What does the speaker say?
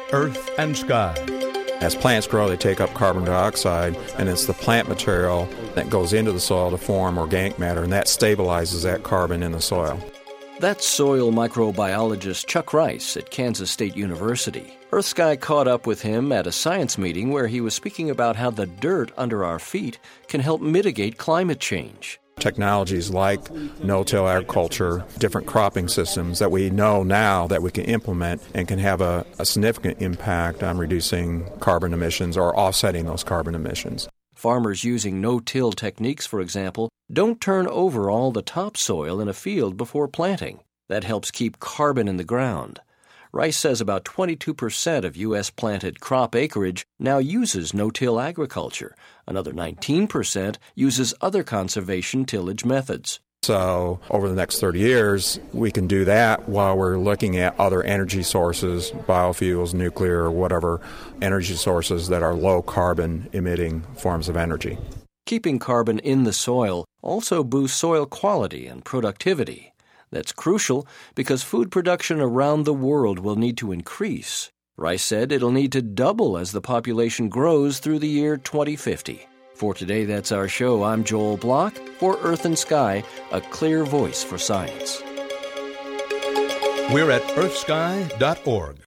Earth and Sky. As plants grow, they take up carbon dioxide, and it's the plant material that goes into the soil to form organic matter, and that stabilizes that carbon in the soil. That's soil microbiologist Chuck Rice at Kansas State University. Earth Sky caught up with him at a science meeting where he was speaking about how the dirt under our feet can help mitigate climate change. Technologies like no-till agriculture, different cropping systems that we know now that we can implement and can have a significant impact on reducing carbon emissions or offsetting those carbon emissions. Farmers using no-till techniques, for example, don't turn over all the topsoil in a field before planting. That helps keep carbon in the ground. Rice says about 22% of U.S. planted crop acreage now uses no-till agriculture. Another 19% uses other conservation tillage methods. So over the next 30 years, we can do that while we're looking at other energy sources, biofuels, nuclear, or whatever energy sources that are low carbon emitting forms of energy. Keeping carbon in the soil also boosts soil quality and productivity. That's crucial because food production around the world will need to increase. Rice said it'll need to double as the population grows through the year 2050. For today, that's our show. I'm Joel Block for Earth and Sky, a clear voice for science. We're at earthsky.org.